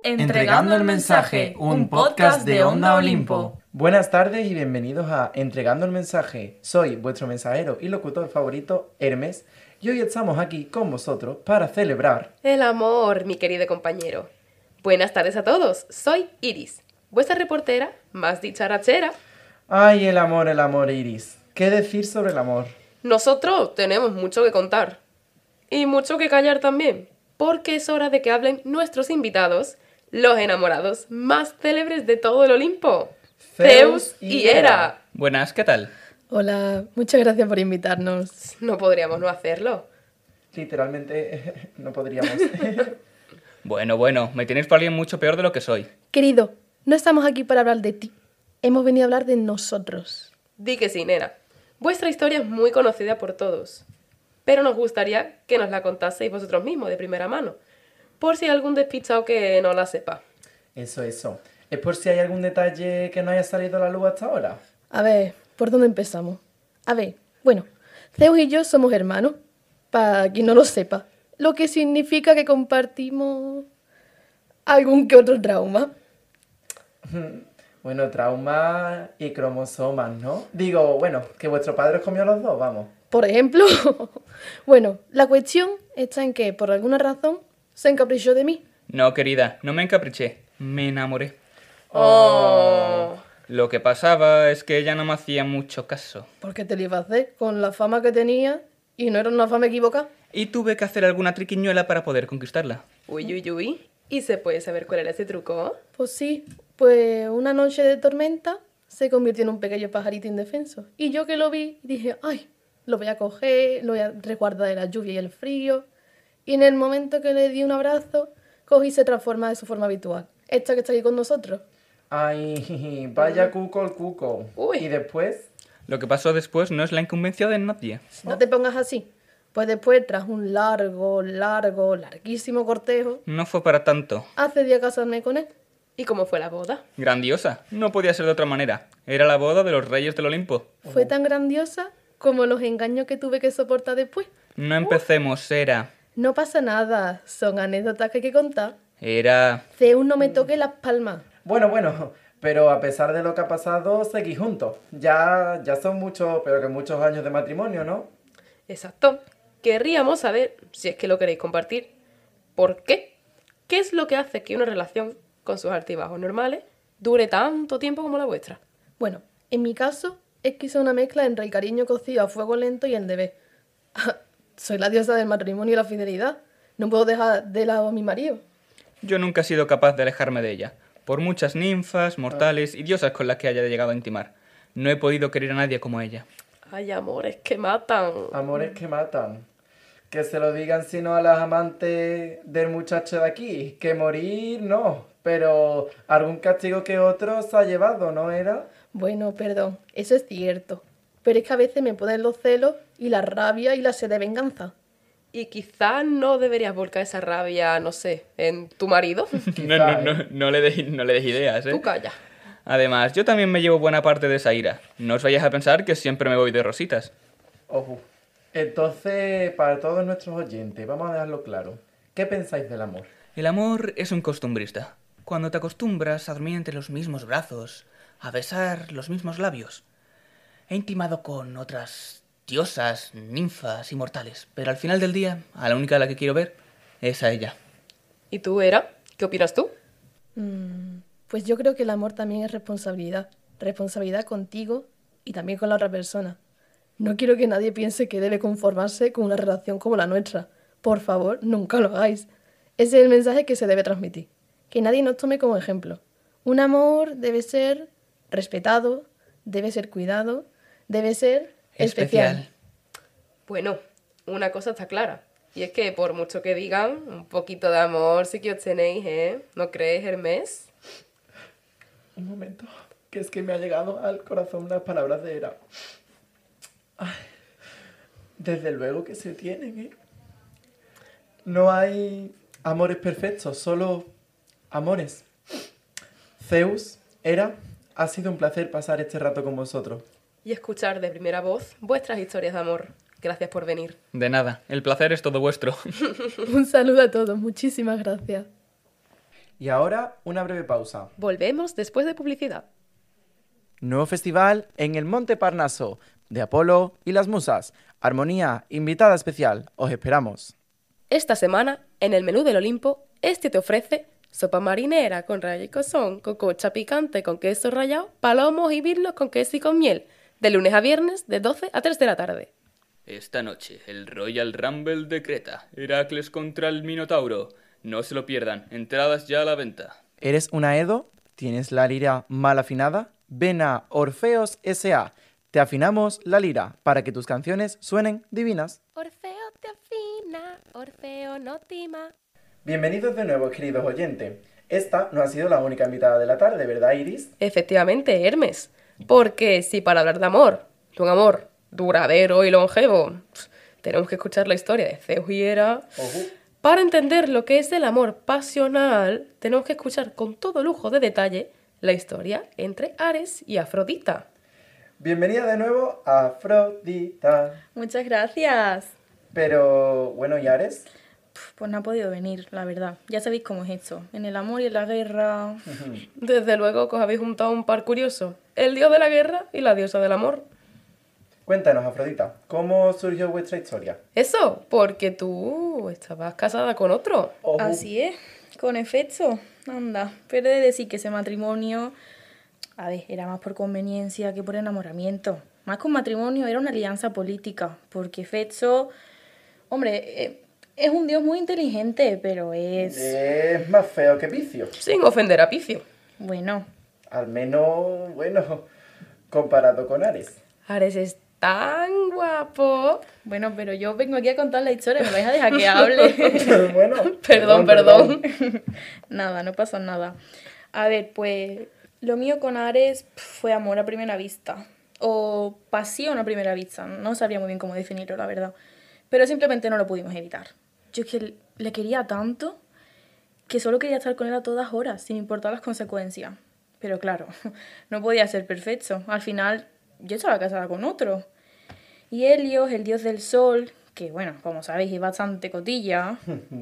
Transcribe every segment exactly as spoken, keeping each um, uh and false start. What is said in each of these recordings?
Entregando el mensaje, un podcast de Onda Olimpo. Buenas tardes y bienvenidos a Entregando el mensaje. Soy vuestro mensajero y locutor favorito, Hermes, y hoy estamos aquí con vosotros para celebrar el amor, mi querido compañero. Buenas tardes a todos, soy Iris, vuestra reportera más dicharachera. Ay, el amor, el amor, Iris. ¿Qué decir sobre el amor? Nosotros tenemos mucho que contar y mucho que callar también, porque es hora de que hablen nuestros invitados, los enamorados más célebres de todo el Olimpo, Zeus y Hera. Buenas, ¿qué tal? Hola, muchas gracias por invitarnos. No podríamos no hacerlo. Literalmente no podríamos. Bueno, bueno, me tienes por alguien mucho peor de lo que soy. Querido, no estamos aquí para hablar de ti. Hemos venido a hablar de nosotros. Di que sí, nena. Vuestra historia es muy conocida por todos, pero nos gustaría que nos la contaseis vosotros mismos de primera mano, por si hay algún despistado que no la sepa. Eso, eso. ¿Es por si hay algún detalle que no haya salido a la luz hasta ahora? A ver, ¿por dónde empezamos? A ver, bueno, Zeus y yo somos hermanos, para quien no lo sepa, lo que significa que compartimos algún que otro trauma. Bueno, trauma y cromosomas, ¿no? Digo, bueno, que vuestro padre os comió los dos, vamos. Por ejemplo, bueno, la cuestión está en que, por alguna razón, se encaprichó de mí. No, querida, no me encapriché, me enamoré. Oh. Lo que pasaba es que ella no me hacía mucho caso. ¿Por qué te lo iba a hacer? Con la fama que tenía, y no era una fama equivocada. Y tuve que hacer alguna triquiñuela para poder conquistarla. Uy, uy, uy. ¿Y se puede saber cuál era ese truco? Pues sí, pues una noche de tormenta se convirtió en un pequeño pajarito indefenso. Y yo que lo vi, dije, ay, lo voy a coger, lo voy a resguardar de la lluvia y el frío. Y en el momento que le di un abrazo, cogí y se transforma de su forma habitual. Esta que está aquí con nosotros. Ay, vaya cuco el cuco. Uy. ¿Y después? Lo que pasó después no es la incumbencia de nadie. No te pongas así. Pues después, tras un largo, largo, larguísimo cortejo, No fue para tanto. accedí a casarme con él. ¿Y cómo fue la boda? Grandiosa, no podía ser de otra manera. Era la boda de los reyes del Olimpo. Fue tan grandiosa como los engaños que tuve que soportar después. No empecemos, era... No pasa nada, son anécdotas que hay que contar. Era... Zeus no me toque las palmas. Bueno, bueno, pero a pesar de lo que ha pasado, seguís juntos. Ya, ya son muchos, pero que muchos años de matrimonio, ¿no? Exacto. Querríamos saber, si es que lo queréis compartir, ¿por qué? ¿Qué es lo que hace que una relación, con sus altibajos normales, dure tanto tiempo como la vuestra? Bueno, en mi caso es que hice una mezcla entre el cariño cocido a fuego lento y el deber. Soy la diosa del matrimonio y la fidelidad. No puedo dejar de lado a mi marido. Yo nunca he sido capaz de alejarme de ella, por muchas ninfas, mortales y diosas con las que haya llegado a intimar. No he podido querer a nadie como ella. Ay, amores que matan. Amores que matan. Que se lo digan sino a las amantes del muchacho de aquí. Que morir no, pero algún castigo que otro se ha llevado, ¿no era? Bueno, perdón, eso es cierto. Pero es que a veces me ponen los celos y la rabia y la sed de venganza. Y quizás no deberías volcar esa rabia, no sé, en tu marido. No, no, no, no le des, no le des ideas, ¿eh? Tú calla. Además, yo también me llevo buena parte de esa ira. No os vayáis a pensar que siempre me voy de rositas. Ojo. Entonces, para todos nuestros oyentes, vamos a dejarlo claro. ¿Qué pensáis del amor? El amor es un costumbrista. Cuando te acostumbras a dormir entre los mismos brazos, a besar los mismos labios. He intimado con otras diosas, ninfas, inmortales, pero al final del día, a la única a la que quiero ver es a ella. ¿Y tú, Hera? ¿Qué opinas tú? Mm, pues yo creo que el amor también es responsabilidad. Responsabilidad contigo y también con la otra persona. No quiero que nadie piense que debe conformarse con una relación como la nuestra. Por favor, nunca lo hagáis. Ese es el mensaje que se debe transmitir. Que nadie nos tome como ejemplo. Un amor debe ser respetado, debe ser cuidado, debe ser especial. Bueno, una cosa está clara. Y es que por mucho que digan, un poquito de amor sí que os tenéis, ¿eh? ¿No crees, Hermes? Un momento, que es que me ha llegado al corazón las palabras de Hera. Ay, desde luego que se tienen, ¿eh? No hay amores perfectos, solo amores. Zeus, Hera, ha sido un placer pasar este rato con vosotros. Y escuchar de primera voz vuestras historias de amor. Gracias por venir. De nada, el placer es todo vuestro. Un saludo a todos, muchísimas gracias. Y ahora, una breve pausa. Volvemos después de publicidad. Nuevo festival en el Monte Parnaso, de Apolo y las Musas. Armonía, invitada especial. Os esperamos. Esta semana, en el menú del Olimpo, este te ofrece sopa marinera con raya y cozón, cococha picante con queso rallado, palomos y birlos con queso y con miel, de lunes a viernes de doce a tres de la tarde. Esta noche, el Royal Rumble de Creta, Heracles contra el Minotauro. No se lo pierdan, entradas ya a la venta. ¿Eres una Edo? ¿Tienes la lira mal afinada? Ven a Orfeos S A. Te afinamos la lira para que tus canciones suenen divinas. Orfeo te afina, Orfeo no tima. Bienvenidos de nuevo, queridos oyentes. Esta no ha sido la única invitada de la tarde, ¿verdad, Iris? Efectivamente, Hermes. Porque si para hablar de amor, de un amor duradero y longevo, tenemos que escuchar la historia de Zeus y Hera. Ojo. Para entender lo que es el amor pasional, tenemos que escuchar con todo lujo de detalle la historia entre Ares y Afrodita. Bienvenida de nuevo a Afrodita. Muchas gracias. Pero, bueno, ¿y Ares? Pues no ha podido venir, la verdad. Ya sabéis cómo es esto. En el amor y en la guerra... Desde luego que os habéis juntado un par curioso, el dios de la guerra y la diosa del amor. Cuéntanos, Afrodita, ¿cómo surgió vuestra historia? Eso, porque tú estabas casada con otro. Ojo. Así es, con efecto. Anda, pero he de decir que ese matrimonio... A ver, era más por conveniencia que por enamoramiento. Más que un matrimonio, era una alianza política. Porque Efesto... Hombre, eh, es un dios muy inteligente, pero es... Es más feo que Picio. Sin ofender a Picio. Bueno, Al menos, bueno, comparado con Ares. Ares es tan guapo. bueno, pero yo vengo aquí a contar la historia, me vais a dejar que hable. bueno, Perdón, perdón. Nada, no pasa nada. A ver, pues lo mío con Ares pf, fue amor a primera vista. O pasión a primera vista. No sabría muy bien cómo definirlo, la verdad. Pero simplemente no lo pudimos evitar. Yo es que le quería tanto que solo quería estar con él a todas horas, sin importar las consecuencias. Pero claro, no podía ser perfecto. Al final, yo estaba casada con otro. Y Helios, el dios del sol, que bueno, como sabéis, es bastante cotilla.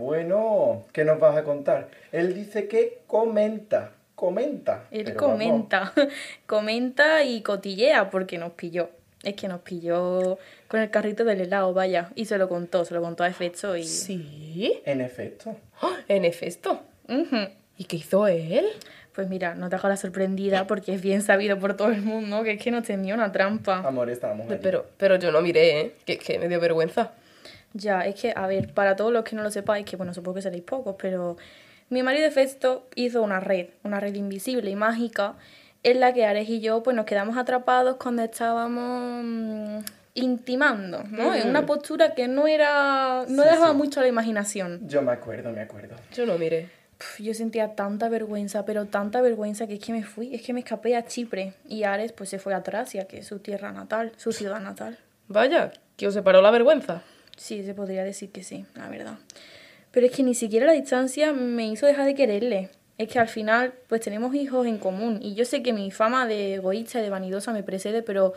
Bueno, ¿qué nos vas a contar? Él dice que comenta, comenta. Él pero vamos. comenta, comenta y cotillea porque nos pilló. Es que nos pilló con el carrito del helado, vaya. Y se lo contó, se lo contó a efecto y... Sí, En efecto. en efecto. Ujú. ¿Y qué hizo él? Pues mira, no te hagas la sorprendida porque es bien sabido por todo el mundo que es que nos tenía una trampa. Amor, estábamos allí. Pero, pero yo no miré, ¿eh? Que, que me dio vergüenza. Ya, es que, a ver, para todos los que no lo sepáis, que bueno, supongo que seréis pocos, pero mi marido Hefesto hizo una red, una red invisible y mágica, en la que Ares y yo pues nos quedamos atrapados cuando estábamos mm, intimando, ¿no? En una postura que no era, no Sí, dejaba sí. mucho a la imaginación. Yo me acuerdo, me acuerdo. Yo no miré. Pf, Yo sentía tanta vergüenza, pero tanta vergüenza que es que me fui, es que me escapé a Chipre y Ares pues se fue a Tracia, que es su tierra natal, su ciudad natal. Vaya, que os separó la vergüenza. Sí, se podría decir que sí, la verdad. Pero es que ni siquiera la distancia me hizo dejar de quererle. Es que al final, pues tenemos hijos en común. Y yo sé que mi fama de egoísta y de vanidosa me precede, pero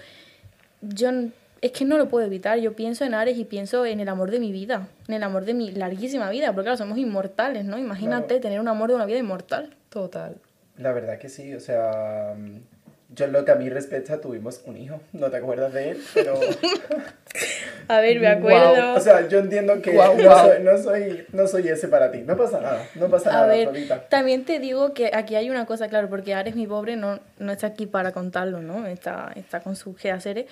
yo n- es que no lo puedo evitar. Yo pienso en Ares y pienso en el amor de mi vida, en el amor de mi larguísima vida, porque claro, somos inmortales, ¿no? Imagínate Claro. tener un amor de una vida inmortal. Total. La verdad que sí, o sea, yo en lo que a mí respecta tuvimos un hijo, no te acuerdas de él, pero... A ver, me acuerdo. Guau, o sea, yo entiendo que Guau, no, guau. Soy, no, soy, no soy ese para ti, no pasa nada, no pasa A nada, ver, Afrodita. también te digo que aquí hay una cosa, claro, porque Ares, mi pobre, no, no está aquí para contarlo, ¿no? Está, está con sus quehaceres.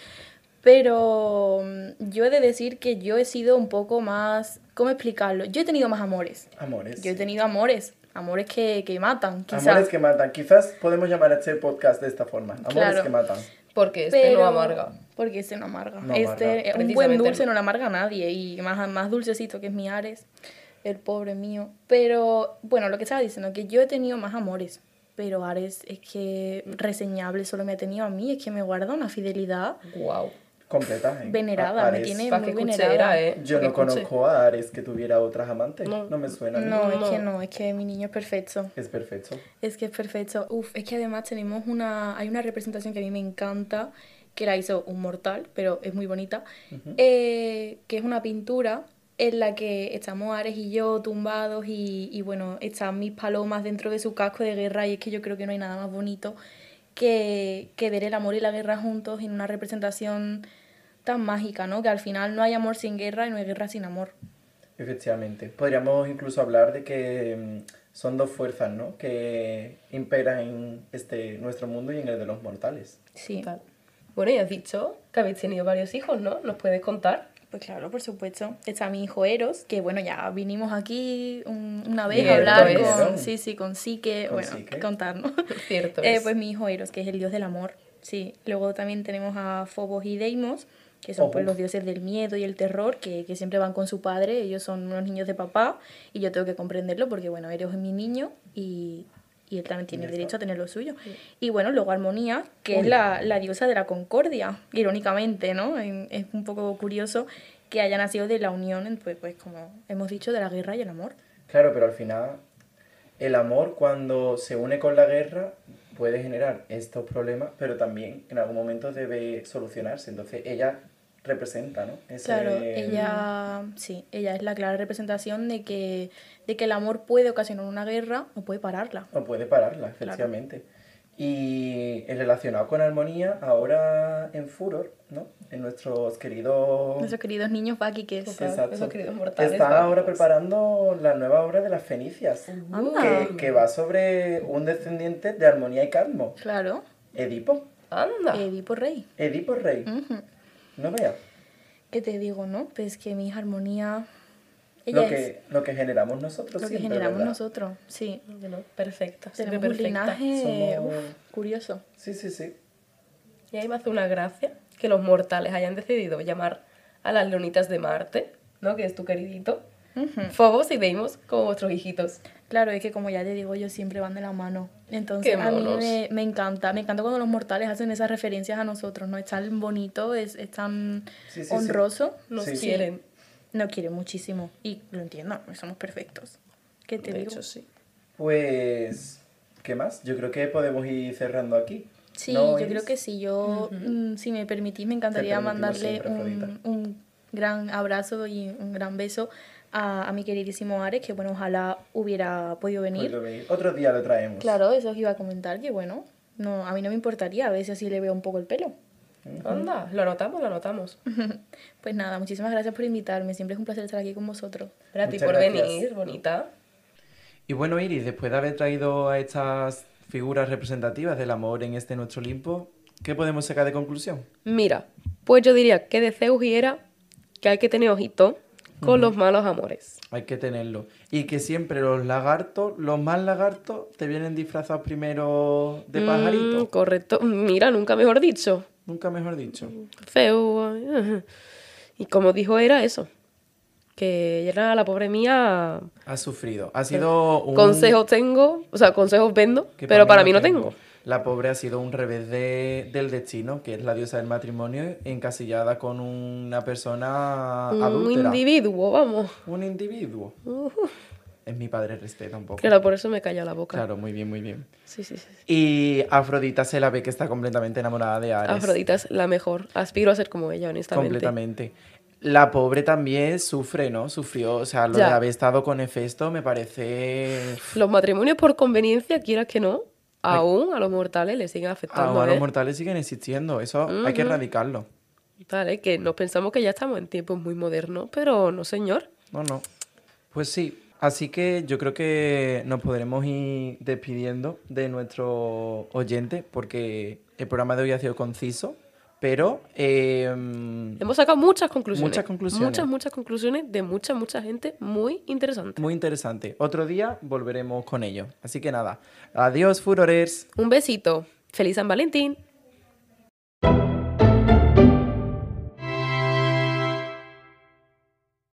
Pero mm, yo he de decir que yo he sido un poco más... ¿Cómo explicarlo? Yo he tenido más amores. Amores. Yo he tenido amores. Amores que, que matan, quizás. Amores que matan, quizás podemos llamar a este podcast de esta forma, amores Claro. que matan. Porque este Pero- no amarga. Porque este no amarga. No amarga. Este, un buen Precisamente dulce no. no le amarga a nadie. Y más, más dulcecito que es mi Ares, el pobre mío. Pero, bueno, lo que estaba diciendo, que yo he tenido más amores. Pero Ares es que reseñable solo me ha tenido a mí. Es que me guarda una fidelidad Wow. Completa, ¿eh? venerada. A- Me Ares. tiene Para muy que venerada. escuchera, ¿eh? Yo Pa' que no escuche. conozco a Ares que tuviera otras amantes, No. no, me suena. a mí. No, es No. que no, es que mi niño es perfecto. Es perfecto. Es que es perfecto. Uf, es que además tenemos una... Hay una representación que a mí me encanta, que la hizo un mortal, pero es muy bonita, eh, que es una pintura en la que estamos Ares y yo tumbados y, y bueno, están mis palomas dentro de su casco de guerra y es que yo creo que no hay nada más bonito que, que ver el amor y la guerra juntos en una representación tan mágica, ¿no? Que al final no hay amor sin guerra y no hay guerra sin amor. Efectivamente. Podríamos incluso hablar de que mm, son dos fuerzas, ¿no? Que imperan en este, nuestro mundo y en el de los mortales. Sí. Tal. Bueno, y has dicho que habéis tenido varios hijos, ¿no? ¿Nos puedes contar? Pues claro, por supuesto. Está mi hijo Eros, que bueno, ya vinimos aquí un- una vez Cierto a hablar es. con, sí, sí, con Psique, Con bueno, Psique. que contar, ¿no? Cierto Eh, es. pues mi hijo Eros, que es el dios del amor, sí. Luego también tenemos a Fobos y Deimos, que son pues Ojo. los dioses del miedo y el terror, que, que siempre van con su padre, ellos son unos niños de papá, y yo tengo que comprenderlo porque, bueno, Eros es mi niño y, y él también tiene Ya derecho está. a tener lo suyo. Y bueno, luego Armonía, que es Uy. la, la diosa de la concordia, irónicamente, ¿no? En- Es un poco curioso que haya nacido de la unión, pues, pues como hemos dicho, de la guerra y el amor. Claro, pero al final el amor cuando se une con la guerra puede generar estos problemas, pero también en algún momento debe solucionarse. Entonces ella representa, ¿no? Ese- Claro, ella, sí, ella es la clara representación de que, de que el amor puede ocasionar una guerra o puede pararla. No puede pararla, efectivamente. Y en relacionado con armonía, ahora en Furor, ¿no? En nuestros queridos... Nuestros queridos niños Bakikes. Total. Exacto. esos queridos mortales, Están vamos. ahora preparando la nueva obra de las Fenicias, Anda. que, que va sobre un descendiente de Armonía y Cadmo, Claro, Edipo. Anda. Edipo Rey. Edipo Rey. Ujú. No veas. ¿Qué te digo, no? Pues que mi hija Armonía, Lo ella es que, lo que generamos nosotros lo que siempre, generamos ¿verdad? nosotros, sí. Bueno, perfecta. Siempre Tenemos un perfecta. linaje Somos- uf, curioso. Sí, sí, sí. Y ahí me hace una gracia que los mortales hayan decidido llamar a las leonitas de Marte, ¿no? Que es tu queridito. Ujú. Fobos y Deimos como vuestros hijitos. Claro, es que como ya te digo, ellos siempre van de la mano. Entonces, Qué a mí monos. me, me encanta. Me encanta cuando los mortales hacen esas referencias a nosotros, ¿no? Es tan bonito, es, es tan Sí, sí, sí. honroso. Nos Sí. quieren. Nos quieren muchísimo. Y lo entiendo, no somos perfectos. ¿Qué te De digo? hecho, sí. Pues, ¿qué más? Yo creo que podemos ir cerrando aquí. Sí, ¿No, yo Iris? creo que sí. Yo, mm, si me permitís, me encantaría permitimos mandarle siempre, Afrodita. un, un gran abrazo y un gran beso a, a mi queridísimo Ares, que bueno, ojalá hubiera podido venir. Puedo venir. Otro día lo traemos. Claro, eso os iba a comentar, que bueno, no, a mí no me importaría, a ver si así le veo un poco el pelo. Anda, lo anotamos, lo anotamos. Pues nada, muchísimas gracias por invitarme, siempre es un placer estar aquí con vosotros. Para ti Muchas por gracias. venir, bonita. Y bueno, Iris, después de haber traído a estas figuras representativas del amor en este nuestro Olimpo, ¿qué podemos sacar de conclusión? Mira, pues yo diría que de Zeus y Hera que hay que tener ojito con los malos amores. Hay que tenerlo. Y que siempre los lagartos, los más lagartos, te vienen disfrazados primero de pajarito. Mm, correcto. Mira, nunca mejor dicho. Nunca mejor dicho. Feo. ay, Y como dijo Hera, eso. Que era la pobre mía. Ha sufrido. Ha sido un... Consejos tengo, o sea, consejos vendo, que pero para mí no tengo. La pobre ha sido un revés de- del destino, que es la diosa del matrimonio, encasillada con una persona Un adúltera. individuo, vamos. Un individuo. Es mi padre, respeta un poco. Claro, por eso me calla la boca. Claro, muy bien, muy bien. Sí, sí, sí. Y Afrodita se la ve que está completamente enamorada de Ares. Afrodita es la mejor. Aspiro a ser como ella, honestamente. Completamente. La pobre también sufre, ¿no? Sufrió, o sea, lo Ya. de haber estado con Hefesto me parece... Los matrimonios por conveniencia, quieras que no, aún a los mortales les siguen afectando. Aún a los ¿eh? mortales siguen existiendo, eso hay que Ujú. erradicarlo. Tal, ¿eh? Que nos pensamos que ya estamos en tiempos muy modernos, pero no, señor. No, no. Pues sí, así que yo creo que nos podremos ir despidiendo de nuestro oyente porque el programa de hoy ha sido conciso, pero eh, Hemos sacado muchas conclusiones. Muchas conclusiones. Muchas, muchas conclusiones de mucha, mucha gente muy interesante. muy interesante. Otro día volveremos con ello. Así que nada, adiós, furores. Un besito. Feliz San Valentín.